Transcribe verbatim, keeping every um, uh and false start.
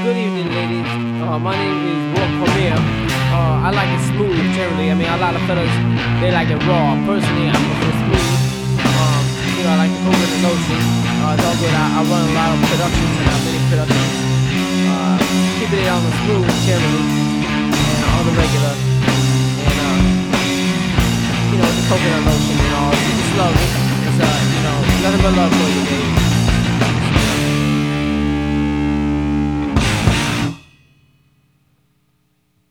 good evening, ladies. Uh, my name is Walt Cormier. Uh, I like it smooth, generally. I mean, a lot of fellas, they like it raw. Personally, I prefer smooth. Um, you know, I like the coconut and lotion. Uh, it's all good. I, I run a lot of productions and uh, many productions. Uh, keeping it on the smooth, generally, and on the regular. And, uh, you know, the coconut lotion and all. It's just love. It's, uh, you know, nothing but love for